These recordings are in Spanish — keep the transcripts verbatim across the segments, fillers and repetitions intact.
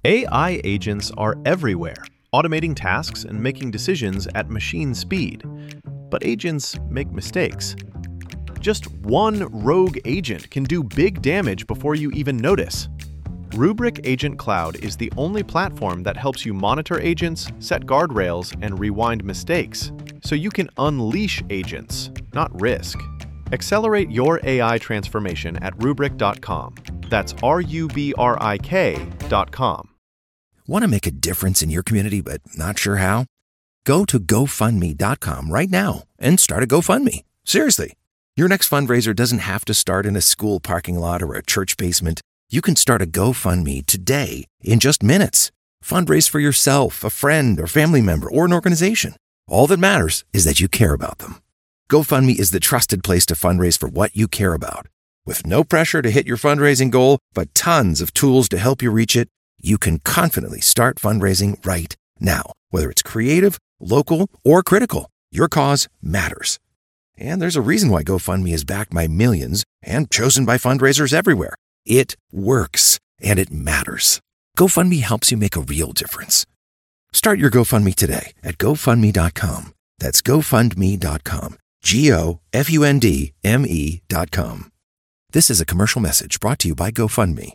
A I agents are everywhere, automating tasks and making decisions at machine speed. But agents make mistakes. Just one rogue agent can do big damage before you even notice. Rubrik Agent Cloud is the only platform that helps you monitor agents, set guardrails, and rewind mistakes, so you can unleash agents, not risk. Accelerate your A I transformation at rubrik dot com. That's R U B R I K dot com. Want to make a difference in your community but not sure how? Go to go fund me dot com right now and start a GoFundMe. Seriously. Your next fundraiser doesn't have to start in a school parking lot or a church basement. You can start a GoFundMe today in just minutes. Fundraise for yourself, a friend, or family member, or an organization. All that matters is that you care about them. GoFundMe is the trusted place to fundraise for what you care about. With no pressure to hit your fundraising goal, but tons of tools to help you reach it, you can confidently start fundraising right now. Whether it's creative, local, or critical, your cause matters. And there's a reason why GoFundMe is backed by millions and chosen by fundraisers everywhere. It works, and it matters. GoFundMe helps you make a real difference. Start your GoFundMe today at go fund me dot com. That's go fund me dot com. G O F U N D M E dot com. This is a commercial message brought to you by GoFundMe.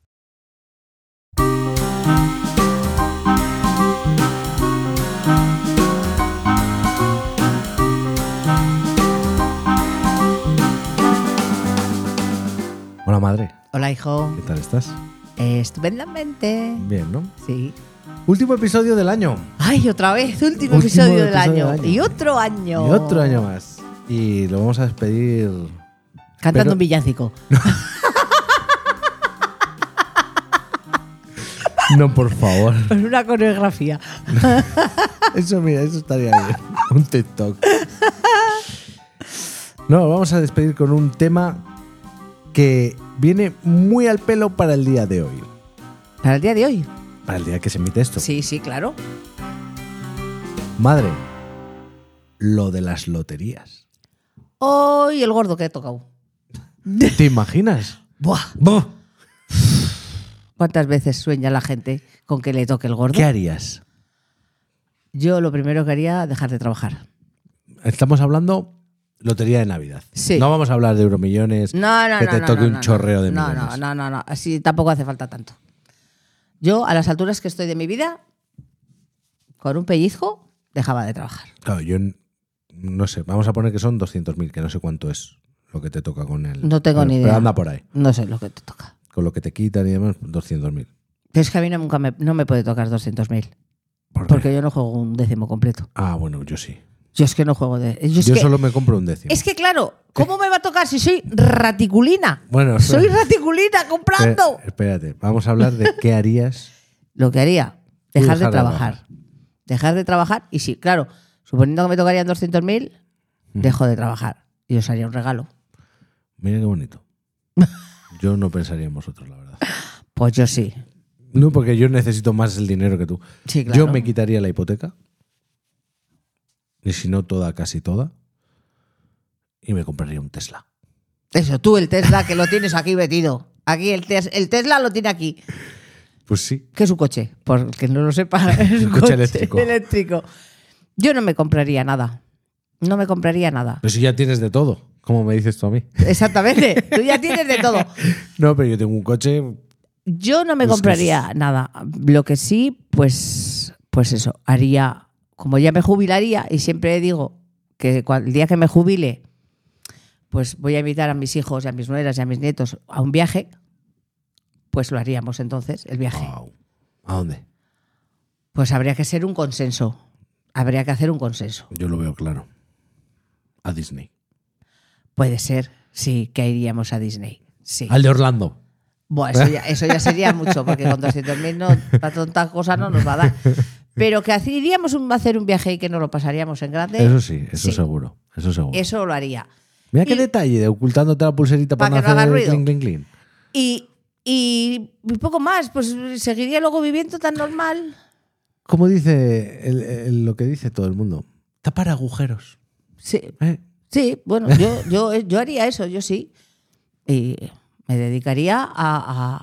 Hola, madre. Hola, hijo. ¿Qué tal estás? Eh, estupendamente. Bien, ¿no? Sí. Último episodio del año. Ay, otra vez, último, Último episodio, del, episodio año. del año. Y otro año. Y otro año más. Y lo vamos a despedir cantando pero... un villancico. No, por favor. Con una coreografía. Eso, mira, eso estaría bien. Un TikTok. No, vamos a despedir con un tema que viene muy al pelo para el día de hoy. ¿Para el día de hoy? Para el día que se emite esto. Sí, sí, claro. Madre, lo de las loterías. Hoy el gordo que he tocado. ¿Te imaginas? Buah. ¡Buah! ¿Cuántas veces sueña la gente con que le toque el gordo? ¿Qué harías? Yo lo primero que haría es dejar de trabajar. Estamos hablando lotería de Navidad. Sí. No vamos a hablar de euromillones, No, no, que no. te no, toque no, un no, chorreo de no, millones. No, no, no, no. Así tampoco hace falta tanto. Yo, a las alturas que estoy de mi vida, con un pellizco, dejaba de trabajar. Claro, yo no sé, vamos a poner que son doscientos mil, que no sé cuánto es lo que te toca con él. No tengo pero, ni idea. Pero anda por ahí. No sé lo que te toca. Con lo que te quitan y demás, doscientos mil. Pero es que a mí no, nunca me, no me puede tocar doscientos mil. ¿Por qué? Porque yo no juego un décimo completo. Ah, bueno, yo sí. Yo es que no juego de. Yo, es Yo que, solo me compro un décimo. Es que, claro, ¿cómo me va a tocar si soy raticulina? Bueno, soy espera. raticulina comprando. Espera- espérate, vamos a hablar de qué harías. Lo que haría, Tú dejar, dejar de de trabajar. Dejar de trabajar y sí, claro, suponiendo que me tocarían doscientos mil, dejo de trabajar y os haría un regalo. Mira qué bonito. Yo no pensaría en vosotros, la verdad. Pues yo sí. No, porque yo necesito más el dinero que tú. Sí, claro. Yo me quitaría la hipoteca. Y si no toda, casi toda. Y me compraría un Tesla. Eso, tú el Tesla que lo tienes aquí metido. Aquí el, tes, el Tesla lo tiene aquí. Pues sí. ¿Qué es un coche? Porque no lo sepa. Es un Un coche eléctrico. eléctrico. Yo no me compraría nada. No me compraría nada. Pero si ya tienes de todo, como me dices tú a mí. Exactamente. Tú ya tienes de todo. No, pero yo tengo un coche. Yo no me Es que compraría nada. Lo que sí, pues, pues eso, haría, como ya me jubilaría, y siempre digo que cual- el día que me jubile, pues voy a invitar a mis hijos y a mis nueras y a mis nietos a un viaje, pues lo haríamos entonces, el viaje. Wow. ¿A dónde? Pues habría que ser un consenso. Habría que hacer un consenso. Yo lo veo claro. A Disney. Puede ser, sí, que iríamos a Disney. Sí. Al de Orlando. Bueno, eso ya, eso ya sería mucho, porque con doscientos mil no, para tanta cosa no nos va a dar. Pero que hace- iríamos a hacer un viaje y que nos lo pasaríamos en grande. Eso sí, eso sí. seguro. Eso seguro. Eso lo haría. Mira qué y- detalle de ocultándote la pulserita para, Para que no no haga hacer ruido. clink, clink, clink. Y, y, y poco más, pues seguiría luego viviendo tan normal. Como dice el- el- lo que dice todo el mundo. Tapar agujeros. Sí, ¿eh? sí, bueno, yo, yo, yo haría eso, yo sí. Y me dedicaría a, a,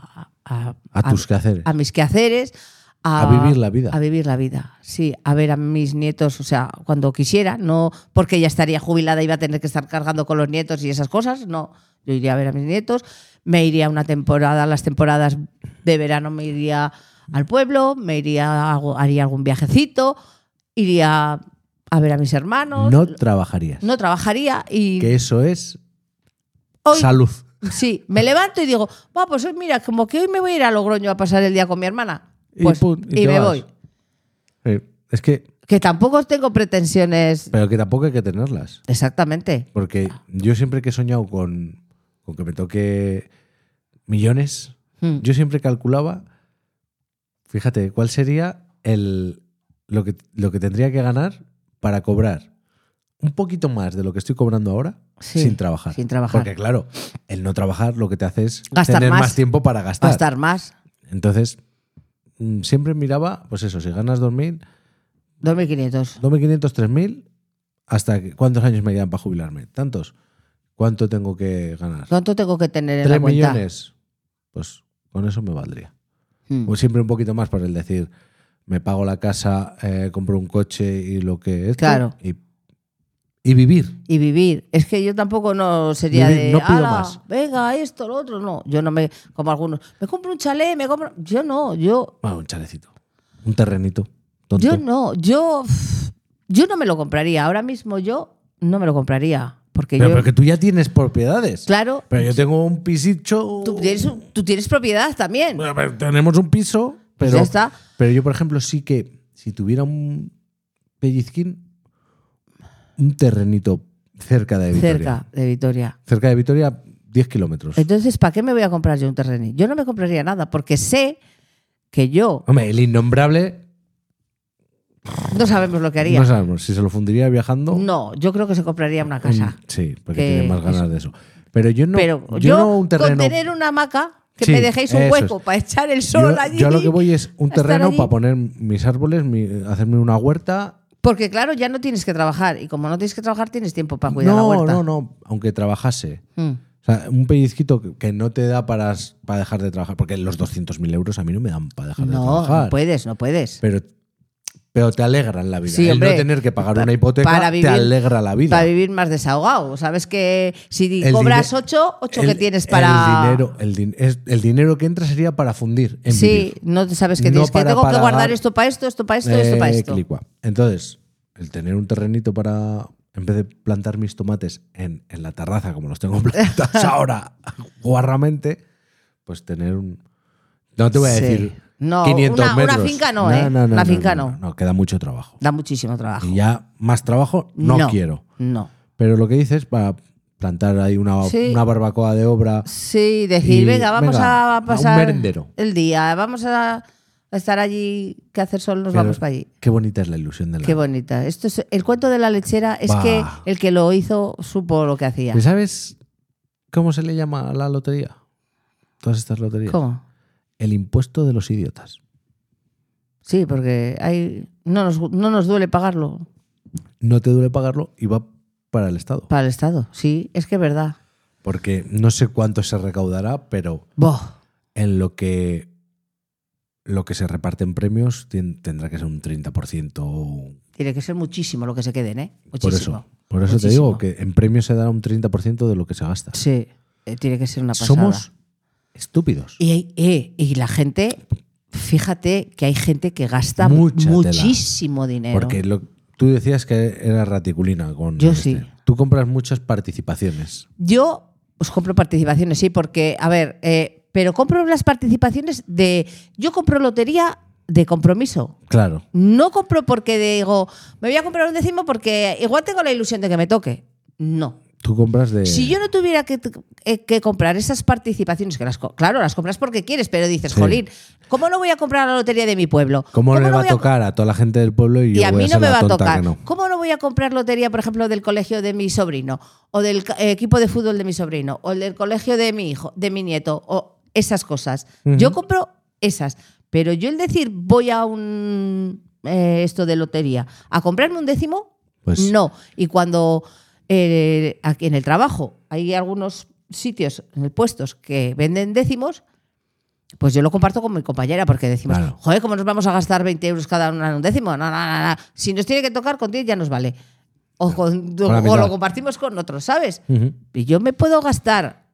a, A tus quehaceres. a mis quehaceres. A, A vivir la vida. A vivir la vida, sí. A ver a mis nietos, o sea, cuando quisiera, no porque ya estaría jubilada y iba a tener que estar cargando con los nietos y esas cosas, no. Yo iría a ver a mis nietos, me iría una temporada, las temporadas de verano me iría al pueblo, me iría, haría algún viajecito, iría a ver a mis hermanos. No trabajarías. No trabajaría y... Que eso es hoy, salud. Sí, me levanto y digo, va, pues hoy mira, como que hoy me voy a ir a Logroño a pasar el día con mi hermana. Pues, Y pum, y y te me vas. voy. Eh, Es que, Que tampoco tengo pretensiones. pero que tampoco hay que tenerlas. Exactamente. Porque yo siempre que he soñado con, con que me toque millones, Mm. yo siempre calculaba, fíjate, cuál sería el, lo, que, lo que tendría que ganar para cobrar un poquito más de lo que estoy cobrando ahora Sí, sin trabajar. sin trabajar. Porque claro, el no trabajar lo que te hace es Gastar tener más. más. tiempo para gastar. Gastar más. Entonces, mm, siempre miraba, pues eso, si ganas dos mil, dos mil quinientos. dos mil quinientos, tres mil, ¿hasta que, cuántos años me quedan para jubilarme? ¿Tantos? ¿Cuánto tengo que ganar? ¿Cuánto tengo que tener en ¿Tres la cuenta? millones? Pues con eso me valdría. Mm. O siempre un poquito más para el decir, me pago la casa, eh, compro un coche y lo que es. Claro. Y, y vivir. Y vivir. Es que yo tampoco no sería Vivir, de, no pido "Ala, más". venga, esto, lo otro. No, yo no me, como algunos, me compro un chalet, me compro... Yo no, yo, Bueno, un chalecito. Un terrenito. Tonto. yo no, yo, yo no me lo compraría. Ahora mismo yo no me lo compraría. Porque Pero yo, porque tú ya tienes propiedades. claro, Pero yo tengo un pisicho. tú tienes, un- tú tienes propiedad también. Bueno, pero tenemos un piso, Pues pero, ya está. pero yo, por ejemplo, sí que si tuviera un pellizquín, un terrenito cerca de Vitoria. Cerca de Vitoria. Cerca de Vitoria, diez kilómetros. Entonces, ¿para qué me voy a comprar yo un terreno? Yo no me compraría nada porque sé que yo Hombre, el innombrable, no sabemos lo que haría. no sabemos si se lo fundiría viajando. No, yo creo que se compraría una casa. Mm, Sí, porque Que tiene más ganas eso. de eso. Pero yo no, Pero yo, yo, no un terreno. con tener una hamaca, que Sí, me dejéis un eso hueco es. para echar el sol yo, allí. yo a lo que voy es un estar terreno allí. para poner mis árboles, mi- hacerme una huerta. Porque claro, ya no tienes que trabajar. Y como no tienes que trabajar, tienes tiempo para cuidar la No, huerta. no, no, aunque trabajase. Mm. O sea, un pellizquito que- que no te da para, para dejar de trabajar, porque los doscientos mil euros a mí no me dan para dejar de No, trabajar. no puedes, no puedes. Pero, pero te alegran la vida. Sí, El hombre, no tener que pagar pa- una hipoteca para te vivir- alegra la vida. Para vivir más desahogado. Sabes que si El cobras dine- ocho, ocho el- que tienes para. El dinero, el, din- es- el dinero que entra sería para fundir en Sí, vivir. no sabes que No tienes que para tengo que pagar- guardar esto para esto, esto para esto, esto para Eh, esto. clicua. Entonces, el tener un terrenito para, en vez de plantar mis tomates en, en la terraza, como los tengo plantados ahora, guarramente, pues tener un... No te voy a Sí. decir No, quinientos una- una metros. finca no, ¿eh? Una finca no. No, queda mucho trabajo. Da muchísimo trabajo. Y ya más trabajo no, quiero. No. Pero lo que dices, para plantar ahí una, Sí. una barbacoa de obra... Sí, decir, Y, venga, vamos venga, a a un pasar merendero. el día, vamos a estar allí, que hacer sol, nos pero vamos para allí. Qué bonita es la ilusión de la... Qué bonita. Esto es, el cuento de la lechera es Bah. que el que lo hizo supo lo que hacía. ¿Y ¿Sabes cómo se le llama a la lotería? Todas estas loterías. ¿Cómo? El impuesto de los idiotas. Sí, porque hay, no, nos, no nos duele pagarlo No te duele pagarlo y va para el Estado. para el Estado. Sí, es que es verdad. Porque no sé cuánto se recaudará, pero Boh. en lo que lo que se reparte en premios tien- tendrá que ser un treinta por ciento. Tiene que ser muchísimo lo que se queden, ¿eh? Por Muchísimo. eso, por eso te Muchísimo. digo que en premios se dará un treinta por ciento de lo que se gasta. Sí, eh, tiene que ser una pasada. Somos estúpidos. Y, eh, y la gente, fíjate que hay gente que gasta Mucha tela. muchísimo dinero. Porque lo, tú decías que era raticulina con Yo este. sí. Tú compras muchas participaciones. Yo os compro participaciones, sí, porque, a ver, eh, pero compro las participaciones de. Yo compro lotería de compromiso. Claro. No compro porque digo, me voy a comprar un décimo porque igual tengo la ilusión de que me toque. No. Tú compras de... Si yo no tuviera que, eh, que comprar esas participaciones, que las, co- claro, las compras porque quieres, pero dices, Sí. jolín, ¿cómo no voy a comprar la lotería de mi pueblo? ¿Cómo, le va voy a tocar a toda la gente del pueblo y, Y yo a voy mí a no ser me la va a tonta tocar. que no? ¿Cómo no voy a comprar lotería, por ejemplo, del colegio de mi sobrino? O del ca- eh, equipo de fútbol de mi sobrino? O el del colegio de mi hijo, de mi nieto? O esas cosas. Ujú. Yo compro esas. Pero yo el decir voy a un eh, esto de lotería a comprarme un décimo, Pues- no. Y cuando eh, aquí en el trabajo hay algunos sitios, en el puestos, que venden décimos, Pues yo lo comparto con mi compañera porque decimos, Claro. joder, ¿cómo nos vamos a gastar veinte euros cada uno en un décimo? No, no, no, no. Si nos tiene que tocar con diez ya nos vale. O, con- Con la o mitad. lo compartimos con otros, ¿sabes? Ujú. Y yo me puedo gastar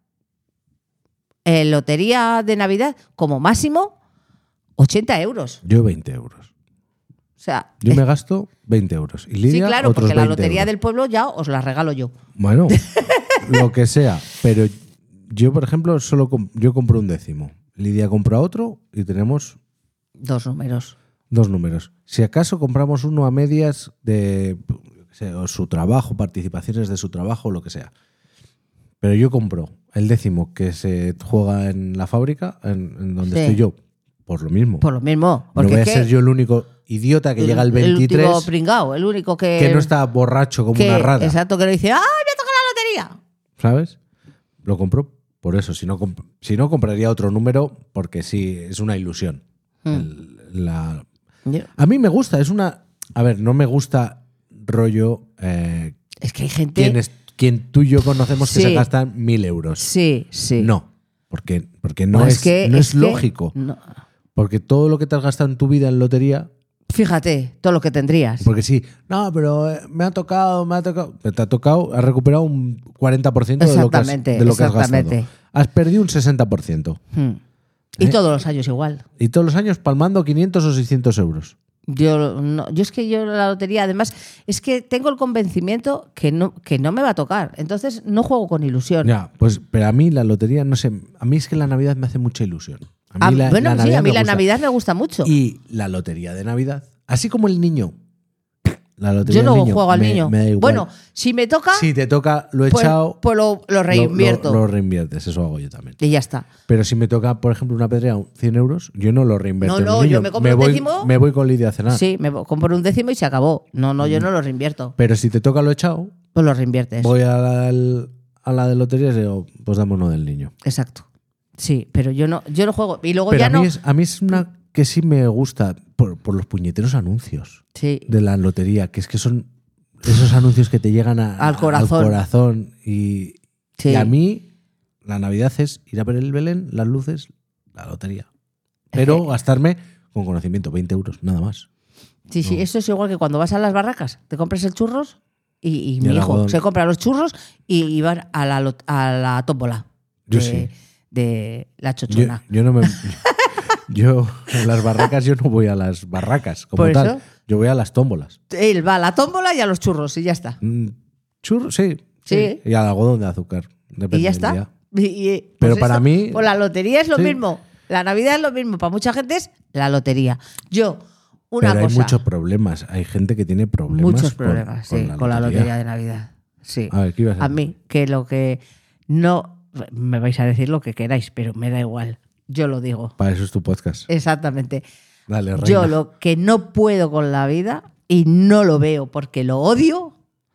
en lotería de Navidad como máximo ochenta euros. Yo veinte euros. O sea, Yo eh, me gasto veinte euros. Y Lidia, sí, claro, otros porque la veinte lotería euros. del pueblo ya os la regalo yo. Bueno, lo que sea. Pero yo, por ejemplo, solo com- yo compro un décimo. Lidia compra otro y tenemos Dos números. dos números. Si acaso compramos uno a medias de yo qué sé, o su trabajo, participaciones de su trabajo, o lo que sea. Pero yo compro el décimo que se juega en la fábrica, en, en donde Sí. estoy yo, por lo mismo. Por lo mismo. no Porque voy a es que ser yo el único idiota que llega el veintitrés, El último pringao, el único que. que no está borracho como que- una rata. Exacto, que le dice, ¡ay, me toca la lotería! ¿Sabes? Lo compro por eso. Si no, comp- si no compraría otro número, porque sí, es una ilusión. Hmm. El- la- Yo- A mí me gusta, es una. A ver, no me gusta rollo. eh, Es que hay gente. quien, es- quien tú y yo conocemos que Sí. se gastan mil euros. Sí, sí. No, porque, porque no, Pues es, que- no es, que- lógico. no. Porque todo lo que te has gastado en tu vida en lotería. Fíjate, todo lo que tendrías. Porque sí, no, pero eh, me ha tocado, me ha tocado. Te ha tocado, has recuperado un cuarenta por ciento de lo que has, Exactamente, de lo que has gastado. exactamente. Has perdido un sesenta por ciento. Hmm. Y ¿Eh? todos los años igual. Y todos los años palmando quinientos o seiscientos euros. Yo, no, yo es que yo la lotería, además, es que tengo el convencimiento que no, que no me va a tocar. Entonces no juego con ilusión. Ya, pues, pero a mí la lotería, no sé, a mí es que la Navidad me hace mucha ilusión. A A- mí la, bueno, la sí, Navidad a mí me la gusta. Navidad me gusta mucho. Y la lotería de Navidad, así como el niño. La lotería Yo no del niño juego al me- niño. me da igual. Bueno, si me toca, si te toca, lo he pues, echado. pues lo, lo lo- reinvierto. Lo, lo reinviertes, eso hago yo también. Y ya está. Pero si me toca, por ejemplo, una pedrea, cien euros, yo no lo reinvierto. No, en no, un yo niño. me compro un voy, décimo. Me voy con Lidia a cenar. Sí, me compro un décimo y se acabó. No, no, Mm. yo no lo reinvierto. Pero si te toca lo echado, Pues lo reinviertes. voy a la, al- a la de loterías y digo, pues dame uno del niño. Exacto. Sí, pero yo no, yo no juego. Y luego Pero ya a mí, no. es, a mí es una que sí me gusta por, por los puñeteros anuncios Sí. de la lotería, que es que son esos anuncios que te llegan a- Al corazón. corazón y, Sí. y a mí la Navidad es ir a ver el Belén, las luces, la lotería. Pero gastarme con conocimiento, veinte euros, nada más. Sí, sí, eso es igual que cuando vas a las barracas, te compras el churros y, y Y mi el hijo algodón. se compra los churros y, y van a la, lot- a la tómbola Yo de, sí. de la Yo, chochona. yo no me. Yo, en las barracas, yo no voy a las barracas como ¿Por tal. eso? Yo voy a las tómbolas. Él va a la tómbola y a los churros y ya está. Mm, Churros, sí, Sí. Y al algodón de azúcar. Depende Y ya del está. día. Y- y, pues Pero para mí- Pues la lotería es lo sí. mismo. La Navidad es lo mismo. Para mucha gente es la lotería. Yo, una Pero cosa. hay muchos problemas. Hay gente que tiene problemas. Muchos con- problemas, con sí, la con la lotería. lotería de Navidad. Sí. A ver, ¿qué ibas a A decir? mí, que lo que no. Me vais a decir lo que queráis, pero me da igual. Yo lo digo. Para eso es tu podcast. Exactamente. Dale, reina. Yo lo que no puedo con la vida y no lo veo porque lo odio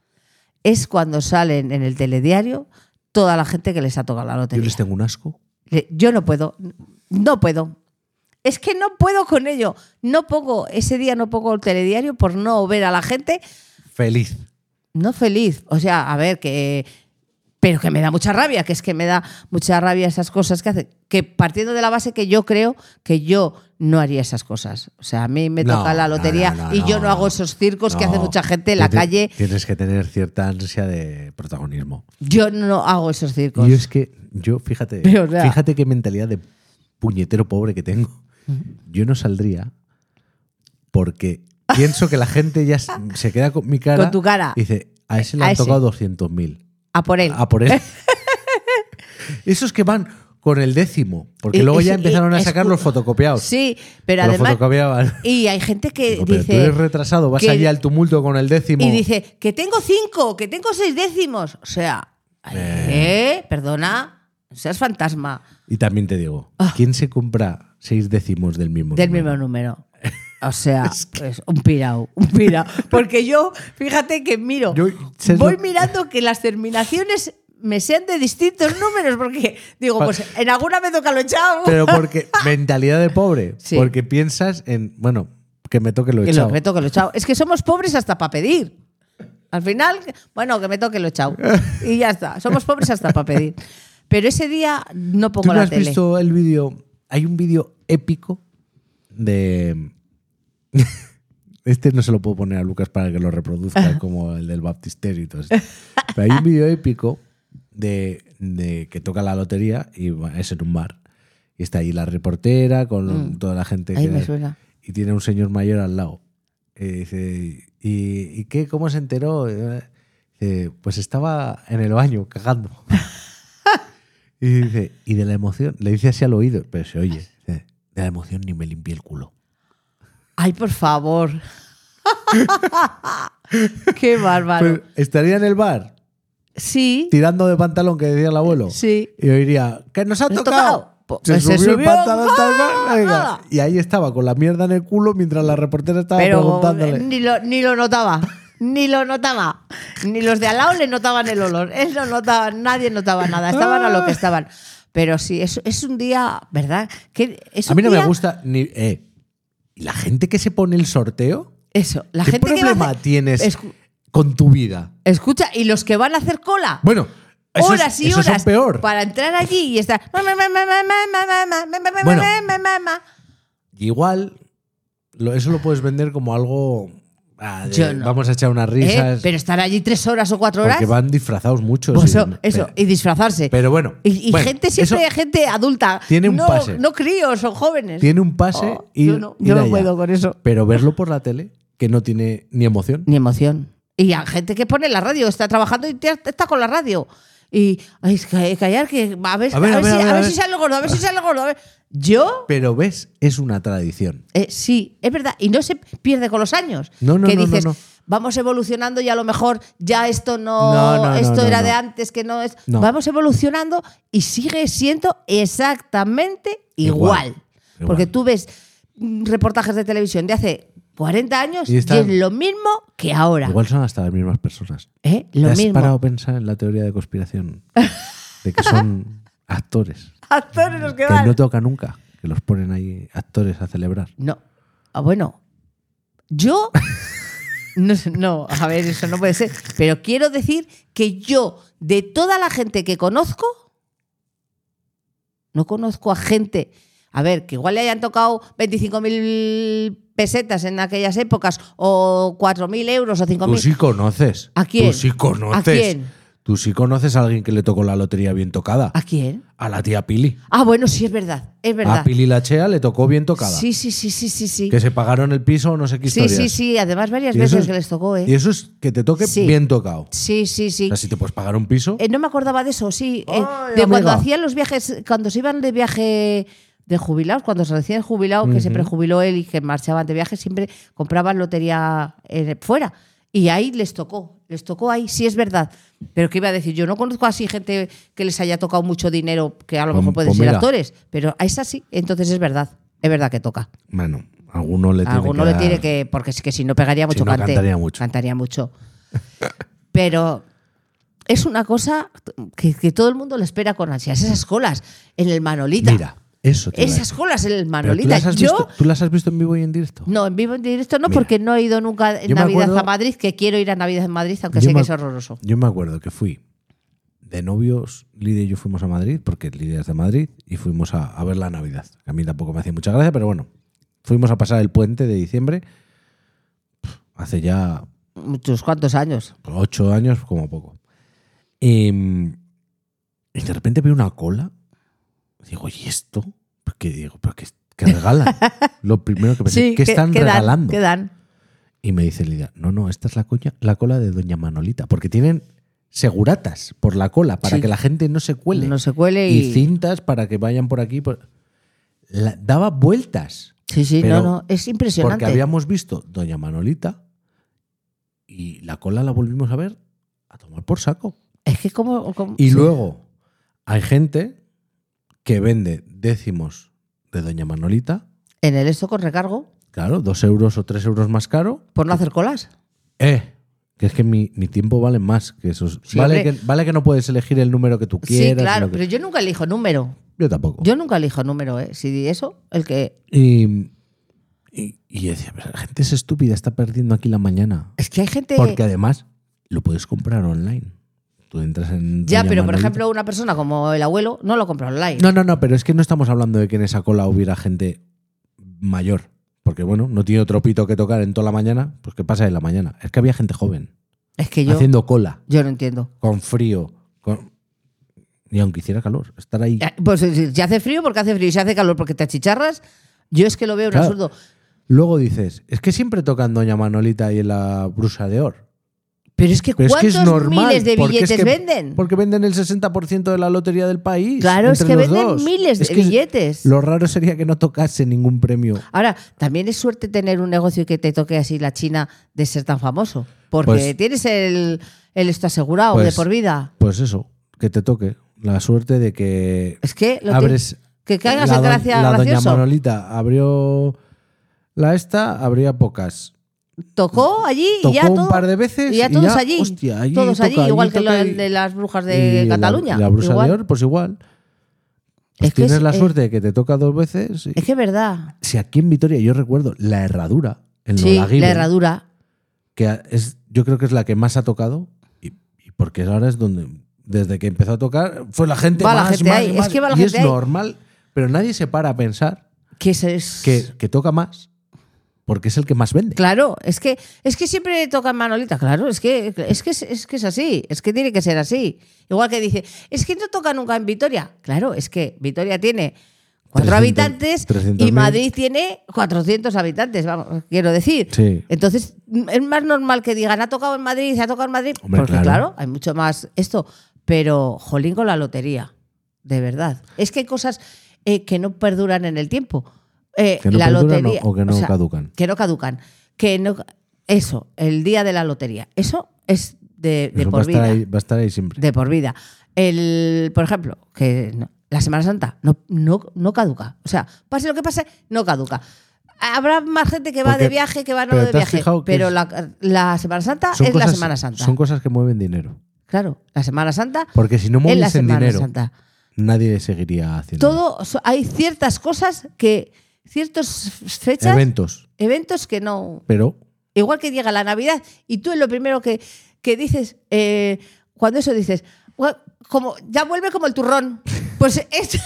es cuando salen en el telediario toda la gente que les ha tocado la Yo lotería. les tengo un asco. Le- Yo no puedo, no puedo. Es que no puedo con ello. No pongo, ese día no pongo el telediario por no ver a la gente Feliz. no feliz. O sea, a ver, que. Pero que me da mucha rabia, que es que me da mucha rabia esas cosas que hacen. Que partiendo de la base que yo creo que yo no haría esas cosas. O sea, a mí me No, toca la no, lotería no, no, y yo no. no hago esos circos que No. hace mucha gente en la Tú te- calle. Tienes que tener cierta ansia de protagonismo. Yo no hago esos circos. Y yo es que, yo, fíjate, Pero, o sea- fíjate qué mentalidad de puñetero pobre que tengo. Yo no saldría porque pienso que la gente ya s- se queda con mi cara. Con tu cara. Y dice, a ese le A han ese. tocado doscientos mil. A por él. A por él. Esos que van con el décimo. Porque Y- luego y- ya y- empezaron a escu- sacar los fotocopiados. Sí, pero Que los además. fotocopiaban. Y hay gente que Digo, pero dice. tú eres retrasado, vas que- allá al tumulto con el décimo. Y dice, que tengo cinco, que tengo seis décimos. O sea, ¿eh? Perdona, seas fantasma. Y también te digo, ¿quién se compra seis décimos del mismo Ah. Del número? mismo número. O sea, pues un pirao, un pirao. Porque yo, fíjate que miro, Yo- ¿sabes voy lo- mirando que las terminaciones me sean de distintos números, porque digo, Pa- pues en alguna me toca lo echado. Pero porque mentalidad de pobre. Sí. Porque piensas en, bueno, que me toque lo que echado. lo, me toque lo echado. Es que somos pobres hasta para pedir. Al final, bueno, que me toque lo echado. Y ya está. Somos pobres hasta para pedir. Pero ese día no ¿Tú pongo no la has tele. visto el vídeo? hay un vídeo épico de... Este no se lo puedo poner a Lucas para que lo reproduzca como el del baptisterio y todo esto. Pero hay un vídeo épico de, de que toca la lotería y bueno, es en un bar. Y está ahí la reportera con mm. toda la gente. Ahí que, me suena. Y tiene un señor mayor al lado. Y dice, ¿y, y qué? ¿Cómo se enteró? Y dice, pues estaba en el baño cagando. Y dice, y de la emoción, le dice así al oído, pero se oye, dice, de la emoción ni me limpié el culo. Ay, por favor. Qué bárbaro. Pues, ¿estaría en el bar? Sí. Tirando de pantalón, que decía el abuelo. Sí. Y oiría, ¿qué nos ha ¿Nos tocado? tocado? Se, Se subió, subió. el pantalón. ¡Ah! Tal, venga. Y ahí estaba, con la mierda en el culo, mientras la reportera estaba Pero preguntándole. ni lo, ni lo notaba. Ni lo notaba. Ni los de al lado le notaban el olor. Él no notaba, nadie notaba nada. Estaban a lo que estaban. Pero sí, es, es un día, ¿verdad? Que es A mí no día, me gusta ni... Eh, ¿y la gente que se pone el sorteo? Eso, la ¿Qué gente problema que va a hacer, tienes escu, con tu vida? Escucha, y los que van a hacer cola. Bueno, eso horas es, y eso horas son peor. para entrar allí y estar. Bueno, igual, lo, eso lo puedes vender como algo. Ah, de, Yo no. Vamos a echar unas ¿Eh? risas. Pero estar allí tres horas o cuatro horas. Porque van disfrazados muchos. Pues y- eso, eso, pero, y disfrazarse. pero bueno. Y, y bueno, gente siempre, eso gente adulta. tiene un no, pase. No críos o jóvenes. Tiene un pase Oh, y. yo no, yo no puedo con eso. Pero verlo por la tele, que no tiene ni emoción. Ni emoción. Y hay gente que pone la radio, está trabajando y está con la radio. Y ay, callar, que a ver, A ver, a a ver, ver, si, a ver, a a ver ver. si sale gordo, a ver si sale gordo. A ver. Yo, Pero ves, es una tradición. eh, sí, es verdad. Y no se pierde con los años. No, no, que no, dices, no, no. vamos evolucionando y a lo mejor ya esto no, No, no, no, esto no, era no. de antes, que no es. No. Vamos evolucionando y sigue siendo exactamente Igual, igual. igual. Porque tú ves mm, reportajes de televisión de hace cuarenta años Y y, están- es lo mismo que ahora. Igual son hasta las mismas personas. ¿Eh? ¿Te Lo has mismo. parado a pensar en la teoría de conspiración? De que son actores. Actores los que Que van. no toca nunca. Que los ponen ahí actores a celebrar. No. Ah, bueno, yo. No, sé, no, a ver, eso no puede ser. Pero quiero decir que yo, de toda la gente que conozco, no conozco a gente. A ver, que igual le hayan tocado veinticinco mil pesetas en aquellas épocas, o cuatro mil euros, o cinco Tú mil. sí conoces. ¿A quién? Tú sí conoces. ¿A quién? Tú sí conoces a alguien que le tocó la lotería bien tocada. ¿A quién? A la tía Pili. Ah, bueno, sí, es verdad. Es verdad. A Pili la Chea le tocó bien tocada. Sí, sí, sí, sí, sí, sí. Que se pagaron el piso o no sé qué Sí, historias. sí, sí. Además, varias Y eso veces es- que les tocó, ¿eh? Y eso es que te toque Sí. bien tocado. Sí, sí, sí. O sea, si te puedes pagar un piso. Eh, no me acordaba de eso, sí. Eh, Ay, de cuando amiga. hacían los viajes, cuando se iban de viaje de jubilados, cuando se recién jubilado, que se Ujú. prejubiló él y que marchaban de viaje, siempre compraban lotería eh, fuera. Y ahí les tocó, les tocó ahí, sí es verdad. Pero ¿qué iba a decir? Yo no conozco así gente que les haya tocado mucho dinero, que a lo Pues- mejor pueden pues ser mira. actores, pero a esa sí, entonces es verdad. Es verdad que toca. Bueno, a alguno le A tiene alguno que le dar- tiene que. Porque es que si no pegaría mucho Si no, cante. cantaría mucho. Cantaría mucho. Pero es una cosa que, que todo el mundo le espera con ansias. Esas colas en el Manolita. Mira, eso te iba a Esas decir. colas en el Pero ¿tú Manolita. las, has Yo. visto, ¿Tú las has visto en vivo y en directo? No, en vivo en directo no, Mira. porque no he ido nunca en Yo me Navidad acuerdo- a Madrid, que quiero ir a Navidad en Madrid, aunque Yo sé me- que es horroroso. Yo me acuerdo que fui de novios, Lidia y yo fuimos a Madrid, porque Lidia es de Madrid, y fuimos a, a ver la Navidad. A mí tampoco me hacía mucha gracia, pero bueno, fuimos a pasar el puente de diciembre, pf, hace ya Muchos cuantos años. ocho años como poco. Y, y de repente veo una cola, digo, ¿y esto? Porque digo, ¿pero qué, qué regalan? Lo primero que pensé, ¿qué que- están que dan, regalando? que dan. Y me dice Lidia, no, no, esta es la, coña, la cola de Doña Manolita, porque tienen seguratas por la cola para Sí. que la gente no se cuele. No se cuele y... y. cintas para que vayan por aquí. por- La- daba vueltas. Sí, sí, pero- no, no. Es impresionante. Porque habíamos visto Doña Manolita y la cola la volvimos a ver a tomar por saco. Es que como. como- Y sí. luego hay gente que vende décimos de Doña Manolita, En el esto con recargo, claro, dos euros o tres euros más caro. por no hacer colas. Eh, que es que mi, mi tiempo vale más que esos. Sí, vale, hombre. que, vale que no puedes elegir el número que tú quieras. Sí, claro, sino que- pero yo nunca elijo número. yo tampoco. Yo nunca elijo número, ¿eh? Si eso, el que. Y, y, y yo decía, pero la gente es estúpida, está perdiendo aquí la mañana. Es que hay gente. Porque además lo puedes comprar online. Tú entras en Ya, Doña pero por Manolita. ejemplo, una persona como el abuelo no lo compra online. No, no, no, pero es que no estamos hablando de que en esa cola hubiera gente mayor. Porque bueno, no tiene otro pito que tocar en toda la mañana, pues ¿qué pasa en la mañana? Es que había gente joven Es que yo, haciendo cola, yo no entiendo. con frío, con... y aunque hiciera calor, estar ahí. Eh, Pues si si hace frío, porque hace frío, y si hace calor, porque te achicharras, yo es que lo veo un Claro. absurdo. Luego dices, es que siempre tocan Doña Manolita y en la Brusa de Or. Pero es que Pero es que ¿cuántos es normal. miles de porque es billetes que- venden? Porque venden el sesenta por ciento de la lotería del país. Claro, es entre que los venden dos. miles Es de que billetes. Lo raro sería que no tocase ningún premio. Ahora, también es suerte tener un negocio y que te toque así la China de ser tan famoso. Porque Pues- tienes el, el esto asegurado Pues- de por vida. Pues eso, que te toque. La suerte de que Es que lo abres. tienes- que caigas la en do- gracia La Doña gracioso. Manolita abrió la esta, abría pocas. Tocó allí Tocó y ya un todo- par de veces y ya y todos ya, allí. hostia, allí todos allí, toca, allí igual que toca lo y- de las brujas de Y la- Cataluña. Y la Brusa igual. de Or, pues igual. Pues Es que tienes es- la eh, suerte de que te toca dos veces. y- Es que es verdad. Si aquí en Vitoria, yo recuerdo la herradura, en Sí, Nolaguibel, la herradura. que es, yo creo que es la que más ha tocado, y, y porque ahora es donde, desde que empezó a tocar, fue la gente Va la más, gente más, ahí, es más, que va la y gente es ahí. normal, pero nadie se para a pensar Que eso es. que, que toca más, porque es el que más vende. Claro, es que, es que siempre toca en Manolita, claro, es que, es, que es, es que es así, es que tiene que ser así. Igual que dice, es que no toca nunca en Vitoria. Claro, es que Vitoria tiene cuatro trescientos, habitantes trescientos y mil. Madrid tiene cuatrocientos habitantes, vamos, quiero decir. Sí. Entonces, es más normal que digan, ha tocado en Madrid, se ha tocado en Madrid, Hombre, porque claro. claro. hay mucho más esto. Pero, jolín con la lotería, de verdad. Es que hay cosas eh, que no perduran en el tiempo. Eh, Que no la perduran lotería, o que no caducan. Que no caducan. Que no, eso, el día de la lotería, eso es de, de Eso va, a por estar vida. ahí, va a estar ahí siempre. De por vida. El, por ejemplo, que no, la Semana Santa no, no, no caduca. O sea, pase lo que pase, no caduca. Habrá más gente que va Porque- de viaje que va no pero de ¿te has viaje. fijado que Pero es- la, la Semana Santa Son es la cosas- Semana Santa. Son cosas que mueven dinero. Claro, la Semana Santa Porque si no es la moviesen Semana dinero, Santa. nadie seguiría haciendo Todo, so- hay ciertas cosas que, ciertas fechas, eventos. eventos que no. Pero Igual que llega la Navidad y tú es lo primero que, que dices, eh, cuando eso dices, "Gua- como, ya vuelve como el turrón. Pues es,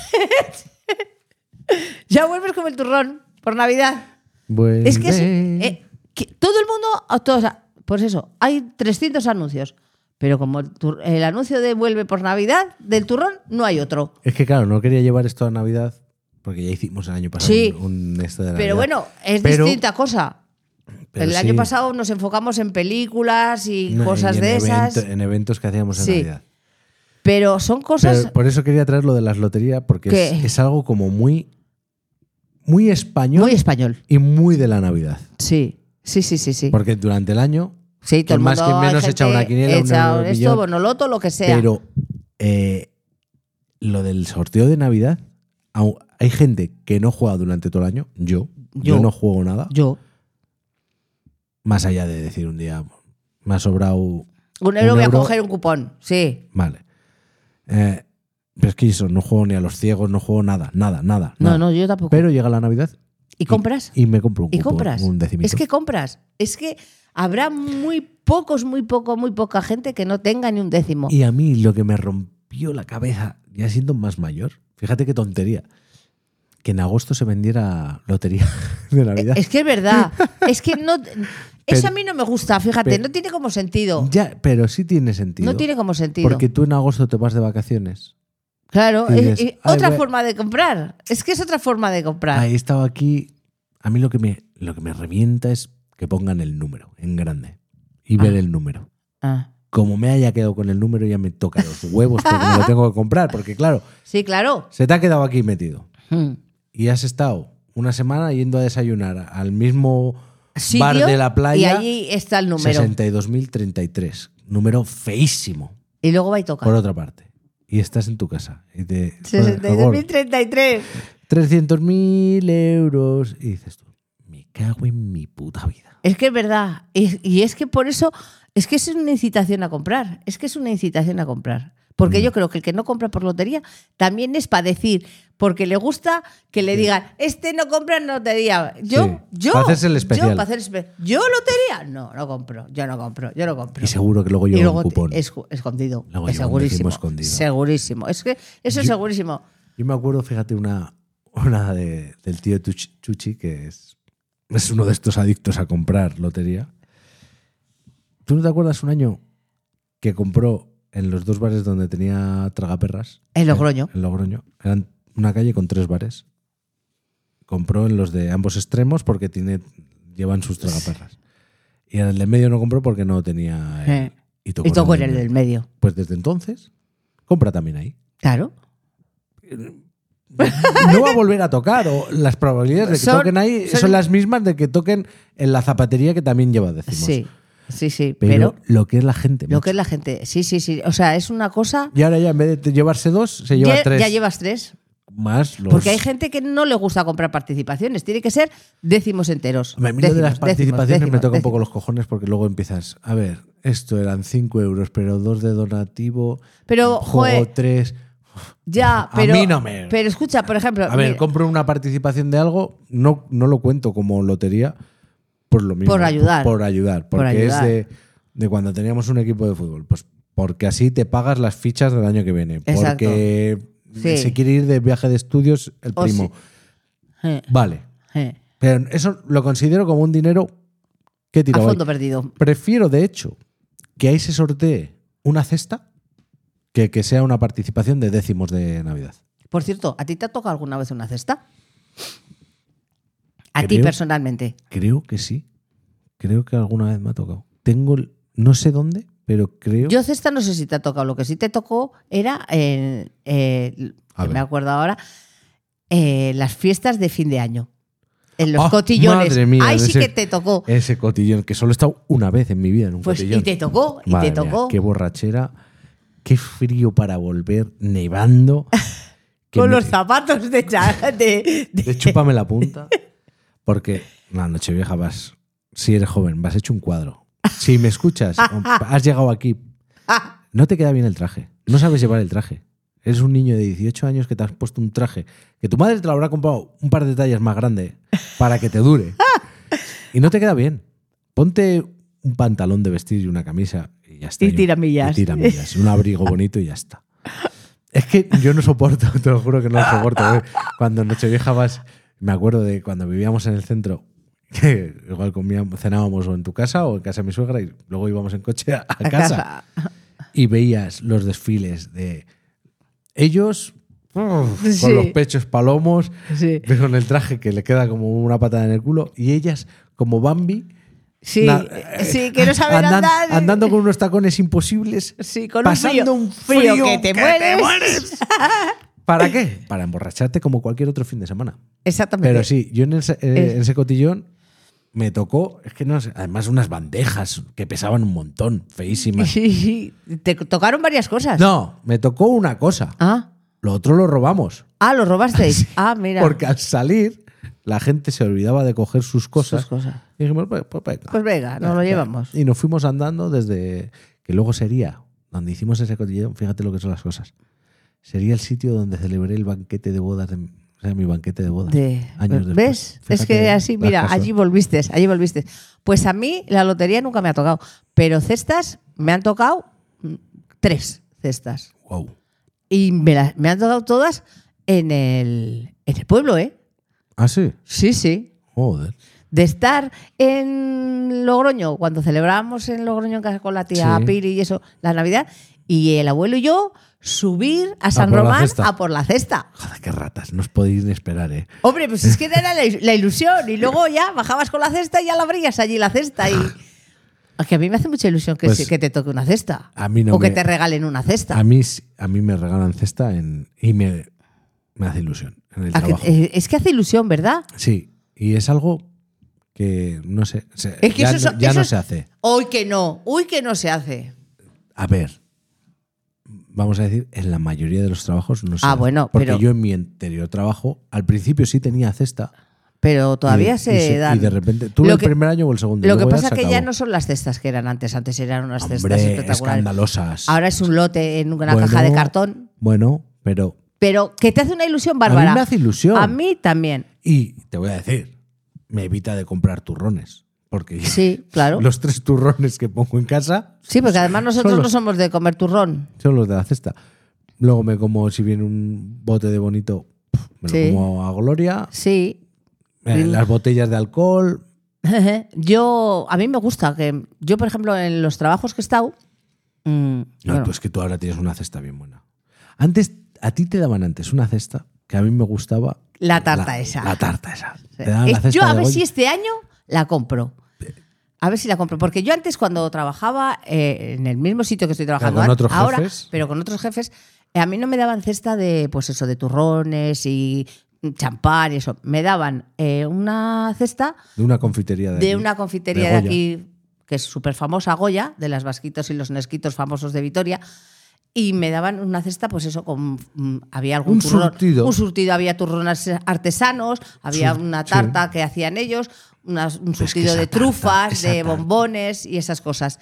ya vuelves como el turrón por Navidad. vuelve. Es que, es, eh, que todo el mundo, a todos, pues eso, hay trescientos anuncios, pero como el, tur- el anuncio de vuelve por Navidad del turrón, no hay otro. Es que claro, no quería llevar esto a Navidad porque ya hicimos el año pasado Sí. un, un esto de Navidad. Pero bueno, es Pero- distinta cosa. pero el sí, año pasado nos enfocamos en películas y no, cosas y en de esas. evento- en eventos que hacíamos en Sí. Navidad. Pero son cosas. Pero por eso quería traer lo de las loterías, porque es, ¿Qué? es algo como muy, muy español muy español. y muy de la Navidad. Sí, sí, sí, sí. sí. Porque durante el año, Sí, todo el quien más, mundo, quien menos hay echa gente una quiniela, un echa euro, esto, millón. bonoloto, lo que sea. Pero eh, lo del sorteo de Navidad, au- hay gente que no juega durante todo el año. Yo, yo, Yo. no juego nada. Yo, Más allá de decir un día, me ha sobrado. un euro Un voy euro. a coger un cupón. Sí. Vale. Eh, pero es que eso, no juego ni a los ciegos, no juego nada, nada, nada. No, nada. no, yo tampoco. Pero llega la Navidad. ¿Y compras? Y, me compro un ¿Y cupón, compras? un decimito. Es que compras. Es que habrá muy pocos, muy poco, muy poca gente que no tenga ni un décimo. Y a mí lo que me rompió la cabeza, ya siendo más mayor, fíjate qué tontería, que en agosto se vendiera lotería de Navidad. Es que es verdad. Es que no. Eso Pero- a mí no me gusta, fíjate, pero- no tiene como sentido. Ya, pero sí tiene sentido. No tiene como sentido. Porque tú en agosto te vas de vacaciones. Claro, y es- dices, es "Ay, otra voy a-". forma de comprar. Es que es otra forma de comprar. Ahí he estado aquí. A mí lo que me, lo que me revienta es que pongan el número en grande y ver Ah. el número. Ah. Como me haya quedado con el número, ya me toca los huevos porque me lo tengo que comprar. Porque claro, Sí, claro. se te ha quedado aquí metido. Hmm. Y has estado una semana yendo a desayunar al mismo Sitio, bar de la playa. Y allí está el número. sesenta y dos mil treinta y tres. Número feísimo, Y luego va y toca. por otra parte. Y estás en tu casa. Y te, sesenta y dos mil treinta y tres. trescientos mil euros. Y dices tú, me cago en mi puta vida. Es que es verdad. Y, y es que por eso, es que es una incitación a comprar. Es que es una incitación a comprar. Porque Mm. yo creo que el que no compra por lotería también es para decir, porque le gusta que le digan, este no compra en lotería. Yo, Sí, yo, para hacerse el especial. Yo, para hacer espe- ¿Yo lotería? No, no compro, yo no compro, yo no compro. Y seguro que luego Y lleva luego un cupón. es escondido. Luego Es lleva un segurísimo. décimo escondido. Segurísimo. Es que eso es Yo- segurísimo. Yo me acuerdo, fíjate, una, una de, del tío Tuch- Chuchi, que es, es uno de estos adictos a comprar lotería. ¿Tú no te acuerdas un año que compró en los dos bares donde tenía tragaperras? En Logroño. En, en Logroño. Eran una calle con tres bares. Compró en los de ambos extremos porque tiene, llevan sus tragaperras. Y en el de medio no compró porque no tenía... el- Eh. y tocó, Y tocó en en el del medio. Pues desde entonces, compra también ahí. Claro. No va a volver a tocar, o las probabilidades de que Son- toquen ahí son, son- las mismas de que toquen en la zapatería que también lleva décimos. Sí, sí, sí. pero, Pero, lo que es la gente. lo macho. que es la gente. Sí, sí, sí. O sea, es una cosa. Y ahora ya en vez de llevarse dos, se lleva Ya, tres. ya llevas tres. Más los. Porque hay gente que no le gusta comprar participaciones. Tiene que ser décimos enteros. A mí lo de las Décimos, participaciones décimos, me toca un décimos. poco los cojones porque luego empiezas. A ver, esto eran cinco euros, pero dos de donativo. Pero, juego joder, tres. ya, A pero. mí no me- Pero escucha, por ejemplo. A ver, mira, compro una participación de algo, no, no lo cuento como lotería por lo mismo. Por ayudar. Por, ayudar. Por Porque ayudar. es de, de cuando teníamos un equipo de fútbol. Pues porque así te pagas las fichas del año que viene. Exacto. Porque Sí. se quiere ir de viaje de estudios el O primo. sí. Eh, Vale. eh, Pero eso lo considero como un dinero que he a tirado ahí. fondo perdido. Prefiero, de hecho, que ahí se sortee una cesta que que sea una participación de décimos de Navidad. Por cierto, ¿a ti te ha tocado alguna vez una cesta? A ti Creo- personalmente. Creo que sí. Creo que alguna vez me ha tocado. Tengo, el- no sé dónde, pero creo. Yo cesta no sé si te ha tocado. Lo que sí te tocó era, en, eh, A que ver. me acuerdo ahora, eh, las fiestas de fin de año. En los ¡Ah, cotillones. madre mía! Ahí sí ese- que te tocó. Ese cotillón, que solo he estado una vez en mi vida en un Pues, cotillón. y te tocó, y Madre te mía, tocó. qué borrachera, qué frío para volver, nevando. que Con me- los zapatos de, cha- de, de- De chúpame la punta. Porque la noche vieja vas, si eres joven, vas hecho un cuadro. Si me escuchas, has llegado aquí, no te queda bien el traje. No sabes llevar el traje. Eres un niño de dieciocho años que te has puesto un traje que tu madre te lo habrá comprado un par de tallas más grande para que te dure. Y no te queda bien. Ponte un pantalón de vestir y una camisa y ya está. Y tiramillas. Y tiramillas. Un abrigo bonito y ya está. Es que yo no soporto, te lo juro que no lo soporto. ¿eh? Cuando en Nochevieja vas, me acuerdo de cuando vivíamos en el centro, que igual comíamos, cenábamos o en tu casa o en casa de mi suegra y luego íbamos en coche a, a a casa, y veías los desfiles de ellos uf, Sí. con los pechos palomos, Sí. con el traje que le queda como una patada en el culo, y ellas como Bambi. Sí, na- sí, que no saben andan- andar. andando con unos tacones imposibles. Sí, con un pasando frío, un frío frío que te que mueres. te mueres. ¿Para qué? Para emborracharte como cualquier otro fin de semana. Exactamente. Pero sí, yo en ese, eh, Es- en ese cotillón me tocó, es que no sé, además unas bandejas que pesaban un montón, feísimas. Sí, sí. Te tocaron varias cosas. No, me tocó una cosa. Ah, Lo otro lo robamos. ah, lo robasteis. Ah, mira. Porque al salir, la gente se olvidaba de coger sus cosas. Sus cosas. Y dijimos, pues, pues venga. Pues venga, nos lo llevamos. Y nos fuimos andando desde. Que luego sería, donde hicimos ese cotillón, fíjate lo que son las cosas. Sería el sitio donde celebré el banquete de bodas, de, o sea, mi banquete de bodas. De- años después. ¿Ves? Es Fíjate que así, las mira, cosas. allí volviste, allí volviste. Pues a mí la lotería nunca me ha tocado, pero cestas me han tocado mm, tres cestas. Wow. Y me, las- me han tocado todas en el, en el pueblo, ¿eh? Ah, sí. Sí, sí. Joder. De estar en Logroño, cuando celebrábamos en Logroño en casa con la tía Sí. Pili y eso, la Navidad, y el abuelo y yo subir a San por la Román cesta. a por la cesta. Joder, qué ratas. No os podéis ni esperar, ¿eh? Hombre, pues es que era la, la ilusión. Y luego ya bajabas con la cesta y ya la abrías allí la cesta. Y... Es que a mí me hace mucha ilusión que, Pues, sí- que te toque una cesta. a mí no o que me- te regalen una cesta. A mí, sí- a mí me regalan cesta en, y me, me hace ilusión en el A que- trabajo. eh, es que hace ilusión, ¿verdad? Sí, y es algo que no sé. se- Es que ya eso, no, ya eso no es- se hace. Uy, que no. Uy, que no se hace. A ver, vamos a decir, en la mayoría de los trabajos no se Ah, hace. bueno, Porque pero- yo en mi anterior trabajo, al principio sí tenía cesta, pero todavía y, se, y se dan. Y de repente, ¿tú Lo el que- primer año o el segundo? Lo que Luego pasa se es que ya acabó. no son las cestas que eran antes. Antes eran unas Hombre, cestas espectaculares. escandalosas. Ahora es un lote en una Bueno, caja de cartón. Bueno, pero Pero que te hace una ilusión a bárbara. mí me hace ilusión. A mí también. Y te voy a decir, me evita de comprar turrones. Porque Sí, claro. los tres turrones que pongo en casa Sí, porque además nosotros son no los, somos de comer turrón. son los de la cesta. Luego me como, si viene un bote de bonito, me Sí. lo como a gloria. Sí. Eh, las botellas de alcohol. Yo, a mí me gusta que yo, por ejemplo, en los trabajos que he estado, mm, No, bueno, pues que tú ahora tienes una cesta bien buena. Antes, a ti te daban antes una cesta que a mí me gustaba. La tarta esa. La tarta esa. sí. Te daban la Es- cesta yo a de ver Goya. si este año la compro. A ver si la compro. Porque yo antes, cuando trabajaba eh, en el mismo sitio que estoy trabajando con an- otros ahora, jefes. pero con otros jefes, eh, a mí no me daban cesta de, pues eso, de turrones y champán y eso. Me daban eh, una cesta De una confitería de de aquí, una confitería de de, Goya. aquí, que es súper famosa, Goya, de las vasquitos y los nesquitos famosos de Vitoria. Y me daban una cesta, pues eso, con mm, había algún Un turrón. surtido. Un surtido, había turrones artesanos, había Sur- una sí. tarta que hacían ellos, unas- un es que surtido esa de tarta, trufas, esa de tarta. bombones y esas cosas.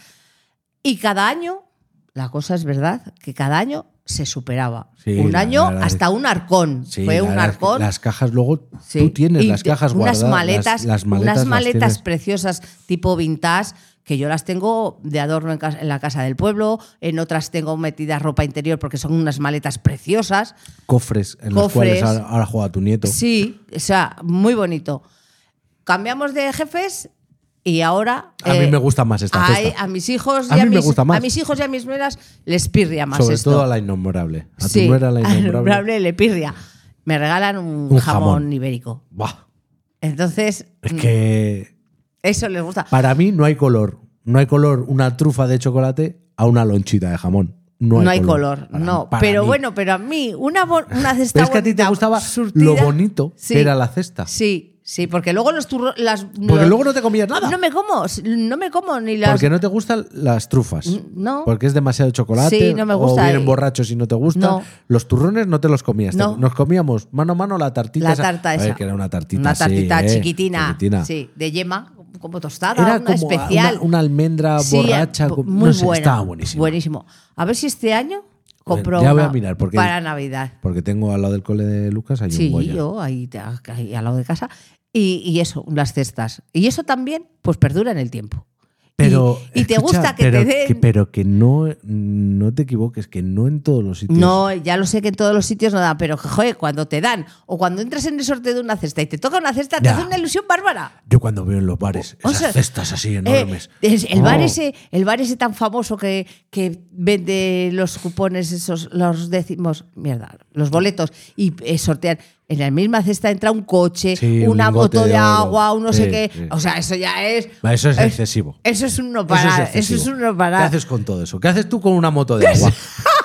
Y cada año, la cosa es verdad, que cada año se superaba. Sí, un la- año la- la- hasta un arcón. Sí, Fue la un verdad es que arcón. Las cajas luego, Sí. tú tienes Y las te- cajas unas guardadas. maletas, las, las maletas unas las maletas tienes. preciosas tipo vintage que yo las tengo de adorno en, casa- en la casa del pueblo, en otras tengo metidas ropa interior porque son unas maletas preciosas. Cofres en los Cofres. cuales ahora, ahora juega tu nieto. Sí, o sea, muy bonito. Cambiamos de jefes y ahora A mí me gusta más esta a, cesta. a mis hijos A y a, mí me mis, gusta más. a mis hijos y a mis nueras les pirria más Sobre esto. todo a la innombrable. A Sí, tu nuera la al innombrable. innombrable le pirria. Me regalan un, Un jamón, jamón. ibérico. Buah, Entonces, es que eso les gusta. para mí no hay color. No hay color una trufa de chocolate a una lonchita de jamón. No hay, No hay color, Para- no. para Pero mí. bueno, pero a mí, una, bo- una cesta Pero es que a ti te bonita, gustaba surtida- lo bonito Sí, que era la cesta. Sí, sí, porque luego los turros. Las, Porque los- luego no te comías nada. No me como, no me como ni las. Porque no te gustan las trufas. No. Porque es demasiado chocolate. Sí, no me gusta. O vienen Y- borrachos y no te gustan. No. Los turrones no te los comías. te- No. Nos comíamos mano a mano la tartita La esa. tarta A ver, esa. que era una tartita Una así, tartita ¿eh? chiquitina, Chiquitina. Sí, de yema, como tostada, Era una como especial. Una, una almendra Sí, borracha. bu- con- muy no sé, buena. estaba buenísimo. Buenísimo. A ver si este año compro Ya voy a una mirar, porque- para Navidad. Porque tengo al lado del cole de Lucas hay Sí, un Goya. yo ahí, te- ahí al lado de casa. Y, y eso, las cestas. Y eso también, pues perdura en el tiempo. Pero, y, y te escucha, gusta que pero, te den. que- pero que no, no te equivoques, que no en todos los sitios. No, ya lo sé que en todos los sitios no dan, pero joder, cuando te dan o cuando entras en el sorteo de una cesta y te toca una cesta, te Ya. hace una ilusión bárbara. Yo cuando veo en los bares O esas sea, cestas así Eh, enormes. es el, bar Oh. ese, el bar ese tan famoso que, que vende los cupones, esos, los décimos, mierda, los boletos, y eh, sortean. En la misma cesta entra un coche, Sí, un una lingote moto de, de oro. agua, un no sé Sí, qué. sí. O sea, eso ya es. Va, Eso es excesivo. Eso es un no Eso parar. es Eso es, excesivo. un no ¿Qué parar. haces con todo eso? ¿Qué haces tú con una moto de agua?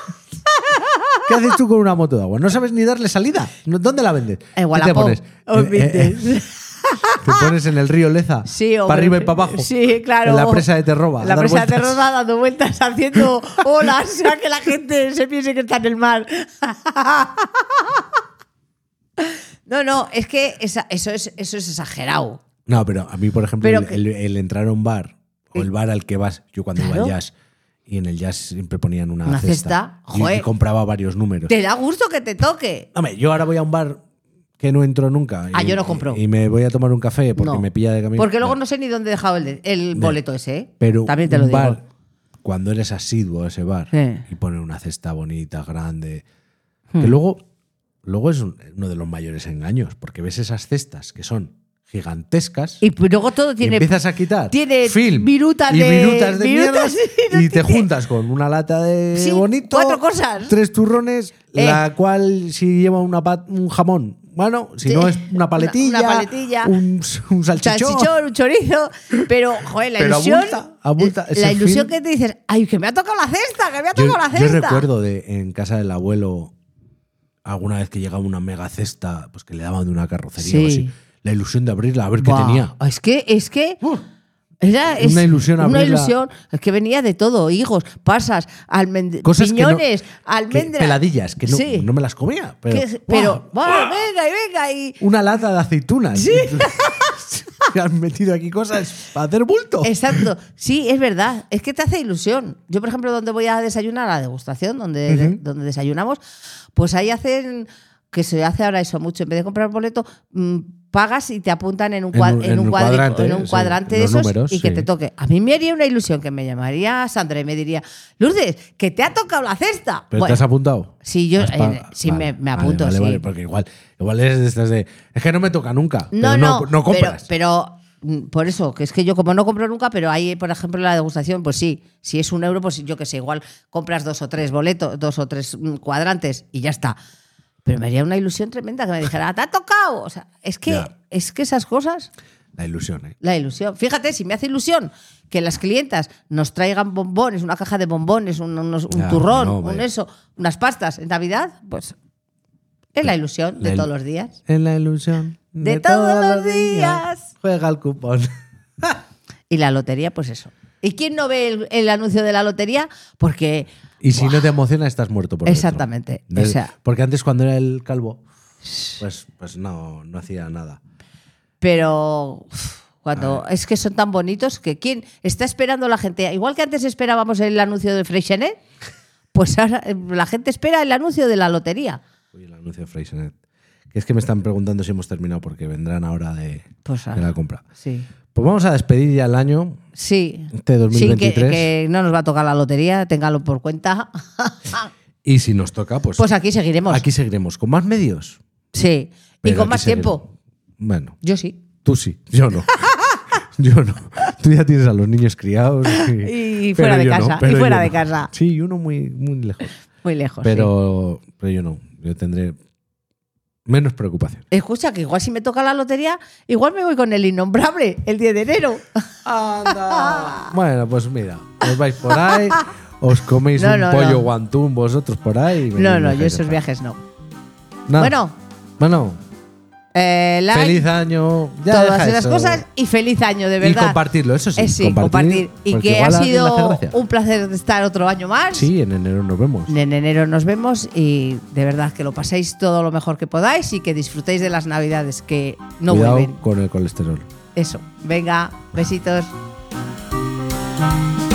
¿Qué haces tú con una moto de agua? ¿No sabes ni darle salida? ¿No- ¿Dónde la vendes? En ¿Qué te Wallapop. pones? o Eh, eh, eh, Vinted. ¿Te pones en el río Leza? Sí, hombre. ¿Para arriba y para abajo? Sí, claro. En la presa de Terroba. a La dar presa de vueltas. Terroba dando vueltas, haciendo olas, o sea que la gente se piense que está en el mar. No, no, es que esa- eso, es, eso es exagerado. No, pero a mí, por ejemplo, Pero el, que- el- el entrar a un bar o el bar al que vas, yo cuando iba Claro. al jazz, y en el jazz siempre ponían una, Una cesta, cesta, y- y, joder. compraba varios números. Te da gusto que te toque. Hombre, yo ahora voy a un bar que no entro nunca. Ah, y- yo no compro. Y, y me voy a tomar un café porque No. me pilla de camino. Porque luego no sé ni dónde he dejado el, de- el No. boleto ese, ¿eh? Pero También te lo un digo. bar, cuando eres asiduo a ese bar Sí. y ponen una cesta bonita, grande, Hmm. que luego, luego es un- uno de los mayores engaños, porque ves esas cestas que son gigantescas Y luego todo y tiene. empiezas a quitar tiene film virutas y de- virutas de virutas mierda y y te tiene- juntas con una lata de Sí, bonito, cuatro cosas. tres turrones, Eh. la cual si lleva una pat- un jamón, bueno, si Sí, no es una paletilla, una paletilla, un, un salchichón. Salchichón, un chorizo, pero joder, la Pero ilusión. abulta, abulta. Ese La ilusión film- que te dices, ay, que me ha tocado la cesta, que me ha Yo, tocado la yo cesta. recuerdo de en casa del abuelo alguna vez que llegaba una mega cesta, pues que le daban de una carrocería Sí. o así, la ilusión de abrirla a ver qué Buah, tenía. Es que, es que. Uh, Era es Una ilusión Una abrirla. ilusión. Es que venía de todo. Higos, pasas, almend- Cosas que no- piñones, que almendras. peladillas, que no, Sí. no me las comía. Pero, Que- pero ¡guau! va, venga y venga. Y, Una lata de aceitunas. Sí. Se han metido aquí cosas para hacer bulto. exacto. Sí, es verdad. Es que te hace ilusión. Yo, por ejemplo, donde voy a desayunar, a la degustación, donde, Ujú. donde desayunamos, pues ahí hacen, que se hace ahora eso mucho, en vez de comprar un boleto, mmm, pagas y te apuntan en un, En cuad- un- en en un un cuadri- cuadrante, en un sí, cuadrante de los esos números, y que sí. te toque. A mí me haría una ilusión que me llamaría Sandra y me diría, Lourdes, que te ha tocado la cesta. ¿Pero Bueno, te has apuntado? sí, yo Has eh, pa- sí vale, me, me vale, apunto, vale, sí. vale, porque igual, igual eres de estas de. Es que no me toca nunca. No, pero no, no, no compras. Pero, pero, mm, por eso, que es que yo como no compro nunca, pero ahí, por ejemplo, en la degustación, pues sí, si es un euro, pues yo qué sé, igual compras dos o tres boletos, dos o tres mm, cuadrantes y ya está. Pero me haría una ilusión tremenda que me dijera, ¿te ha tocado? O sea, es que, Ya. es que esas cosas, La ilusión, ¿eh? la ilusión. Fíjate, si me hace ilusión que las clientas nos traigan bombones, una caja de bombones, un, unos- un Ya, turrón, no, un vaya. eso, unas pastas en Navidad, pues es la ilusión de La il- todos los días. En la ilusión De todos los días. Juega el cupón. Y la lotería, pues eso. ¿Y quién no ve el, el anuncio de la lotería? Porque. Y si no te emociona, estás muerto por dentro. Exactamente. De- O sea- porque antes, cuando era el calvo, pues, pues no, no hacía nada. Pero. uf, Cuando es que son tan bonitos que quién está esperando la gente. Igual que antes esperábamos el anuncio de Freixenet, pues ahora eh, la gente espera el anuncio de la lotería. Uy, el anuncio de Freixenet. Que es que me están preguntando si hemos terminado porque vendrán ahora de, Pues de ahora, la compra. Sí. Pues vamos a despedir ya el año. Sí. Este dos mil Sí, que, veintitrés. que no nos va a tocar la lotería, téngalo por cuenta. Y si nos toca, pues, Pues aquí seguiremos. aquí seguiremos. ¿Con más medios? Sí. Y Pero con aquí más seguiremos. tiempo. Bueno, Yo sí. tú sí, yo no. Yo no. Tú ya tienes a los niños criados. Y, Y fuera pero de yo casa, no, y pero fuera yo de no. casa. Sí, y uno muy, muy lejos. Muy lejos. sí. Pero, pero yo no. Yo tendré menos preocupación. Escucha, que igual si me toca la lotería, igual me voy con el innombrable el diez de enero. Bueno, pues mira, os vais por ahí, os coméis No, un no, pollo no. guantún vosotros por ahí. y me- No, me no, yo dejáis en esos paz. viajes no. Nada. Bueno, Bueno, eh, like, feliz año. Ya todas deja esas eso. cosas y feliz año, de Y verdad. compartirlo, eso sí. Eh, sí, compartir. Y porque que ha igual a alguien le hace sido gracia. un placer de estar otro año más. Sí, en enero nos vemos. En enero nos vemos y de verdad que lo paséis todo lo mejor que podáis y que disfrutéis de las navidades que no Cuidado vuelven. con el colesterol. Eso. Venga, besitos.